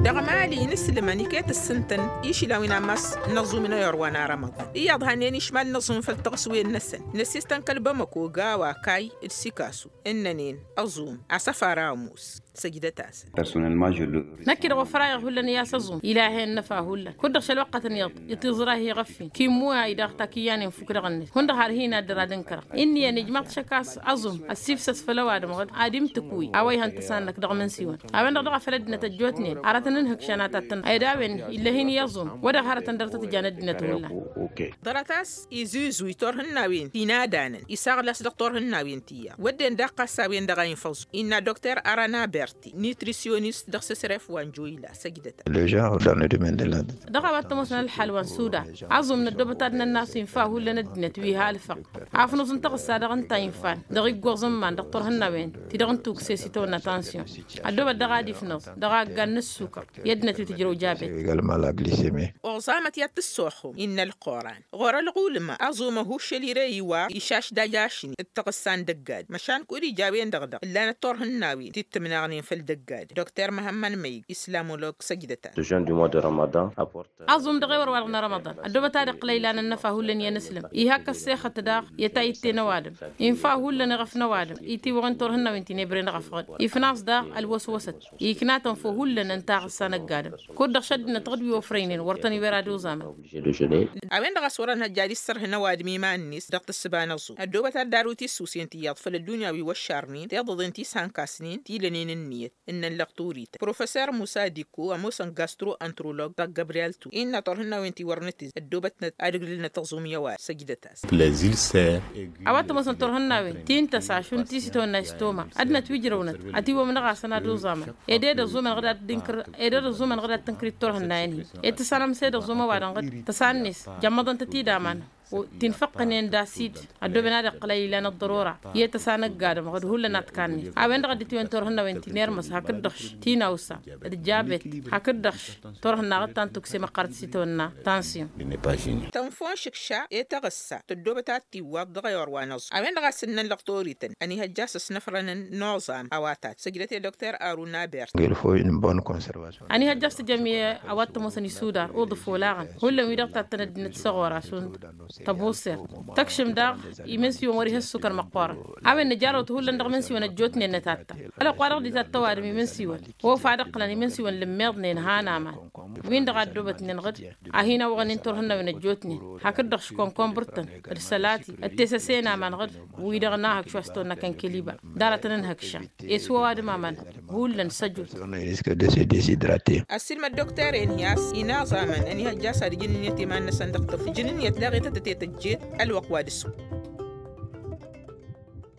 دغمالي نسلمني كيت السنتن إيش لوينا مس نظم من يروانا رمضان إياد هانيني شمال نظم في التقسوي النسن نسيستن كالبمكو غاوا كاي السيكاسو إننين أظوم عصفارا موس سجدة تاسن نكر وفراغ هلا نياس أظوم إلهي النفا هلا كل شل وقت يتزراه يغفي كي مو إذا اختكيان فكر غني هند هارهينا درادن كرا إني نجمت شكاس أظوم السيفسس فلو آدم غد آدم تكوي أوي هنتسانك دغمن سيون أوين رضع فلدنا تجوتنين عرتن نهك شناتتن أيداوين إلا هين يظوم وده هارتن درت تجاندنا تولا درتاس يزوزو يتورهن ناوين تينا دانن يساغلس دكتورهن ناوين تيا ودن دقا ساوين دغاين فوز إن دكتور أرانا بيرتي نيوتريسيونيست دغسسرف وانجويلا سجدتا لجا dans le domaine de la دغا بتمسنا الحلوان سودا عظم من الدبتات الناس ينفعوا لنا دنت ويها الفق عفنو سنتق السادغن تاينفان دغي غوزمان دكتور هناوين تدغن توك سيسيتو ناتانسيون الدوبا دغا دي فنوس دغا غان السكر يدنا تجرو جابت également la glycémie وصامت يتسوخو إن القرآن غور الغولما أظومه شليري يشاش داجاشني التقسان دقاد مشان كوري جابين دغدغ إلا نطورهن ناوين تتمناغنين في الدقاد دكتور محمد ميق إسلامولوج سجدتا أظم دغور ورغنا رمضان الدوبا تاريخ ليلان النفا هو لن ينسلم إيهاك السيخة تداغ يتايتي نوادم ينفع هو لن غف نوادم إيتي وغنطورهن ناوين تنبرين غفغد يفناس داغ الوسوسة يكناتن فو هو لن انتاغ السانق قادم كود شدنا تغدبي وفرينين ورطني برادو زامن أوين دغا صورنا الجاري السر هنا وادمي ما الناس دغت السبانوسو الدوبا تداروتي السوسين تياض الدنيا والشارنين تيضضين تي سانكاسنين تيلنين النيت إن اللقطوريت بروفيسور موسى ديكو وموسى جاسترو أنترولوج دا جابرييل تو إن طرهنا وينتي ورنتي الدوبة أرجلنا تغزومية سجدتاس أوات موسى طرهنا وين تين تسع شون تيسيتو ناستوما أدنى تويجرونت أتيو من غاسنا دو زامن إدير الزومن غدا دينكر إدير الزومن غدا تنكري طرهنا يعني إتصالم سيد الزوما وارن غد تسانيس جمدان تتيدامان وتنفقنين داسيد الدوبنا دا قليلان الضرورة يتسانق قادم غد هو لنا تكاني أوين غد تيوان تورهنا وين تنيرمس هكدخش تينا وسا الجابت هكدخش تورهنا غد تانتوكسي مقارت سيتونا تانسيون تنفون شكشا يتغسى تدوبة تاتي واد غير وانوز أوين غد سنن لقطوريتن أني هجاس نفرن نوزام أواتات سجلتي دكتور أرونا بيرت il faut une bonne conservation أني هجاس جميع أوات موسني سودا وضفو لاغن هو اللي ويدق تندنت صغورا شون تبوسر تكشم داغ يمسيو مريه السكر مقبار أوين نجارو تقول لندغ منسيو نجوتني نتاتا ألا قارق دي تتوارم يمسيو هو فادق لن يمسيو لميضني نهانا ما وين دغا دوبت ننغد أهينا وغنين تورهنا ونجوتني هكذا شكون كومبرتن رسالاتي التساسينا من غد ويدغناها كشوستونا كان كليبا دارتنا نهكشا يسوى واد مامان هو لن سجوت السلمى الدكتور إنياس إنا زامن أني هجاسة جنيتي ما نسندق في جنية لاغي تتجيت الوقواد السوق